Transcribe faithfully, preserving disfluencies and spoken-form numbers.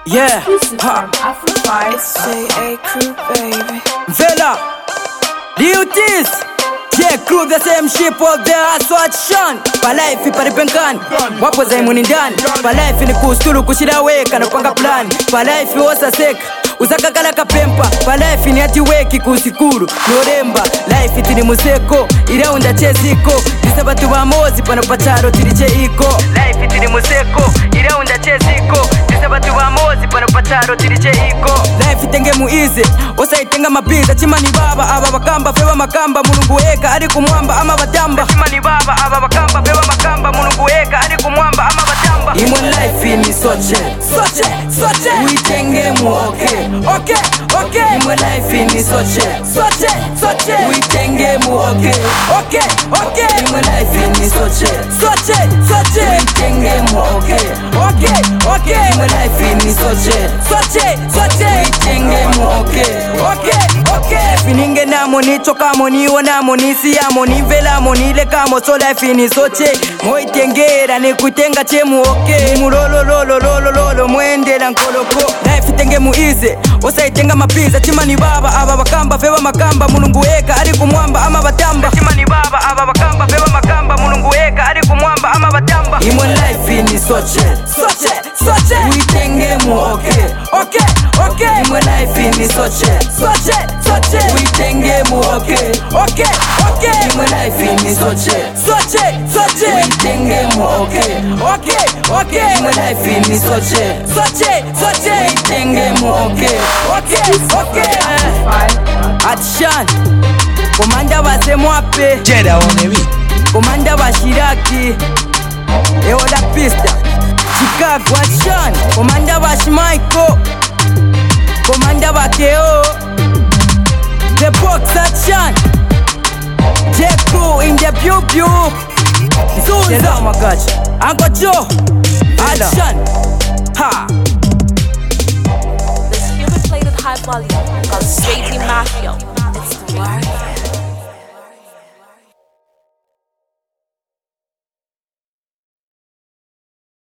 Yeah, ha. Say A Crew, baby. Vela, Liutis. Yeah, crew the same ship of the aswation. Pa life iparipenkan wapo zaimuni ndani. Pa life ni kustulu kushilaweka na panga plan. Pa life osa seka uzakakala kapempa. Pa life ni ati weki kusikuru noremba. Life itini museko iraunda cheziko. Disabatu bamozi pano pacharo tiriche iko. Life itini museko iraunda cheziko. Disabatu bamozi pano pacharo tiriche iko. Life itenge muize osa itenga mabiza. Chimani baba aba bakamba fewa makamba mulungu eka ari kumwamba ama batamba. Chimani baba aba bakamba fewa makamba mulungu eka ari kumwamba ama batamba. Imwe life ni soche soche soche uitenge mu okay okay okay. Imwe life ni soche soche soche uitenge mu okay okay okay. Imwe life ni soche soche soche uitenge mu okay okay okay. Imwe life ni soche soche soche uitenge mu okay okay okay. Fininge namo nicho kamo niwo namo nisi amo nivela mo nile kamo so life ni soche moitengera ni kutenga chemu okay. Mulolo lolo lolo lolo mwendela nkoloko. Life itenge muize osa itenga mapiza. Chimani baba aba bakamba fewa makamba mulungu eka ari kumwamba ama batamba. Chimani baba aba bakamba fewa makamba mulungu eka ari kumwamba ama batamba. Imwe life ni soche soche soche uitenge mu okay okay okay. Imwe life ni soche soche soche uitenge mu okay okay okay. Imwe life ni soche soche soche uitenge mu okay okay okay. Imwe life ni soche soche soche uitenge mu okay okay okay. Action komanda base mwape Jeda on the beat. komanda bashiraki eola pista Chicago action. Komanda bashi Michael komanda bakeo the box action. J-Crew in the pew pew. Zuza magaji Uncle Joe action. Ha. This human played at high volume called Straight Mafia.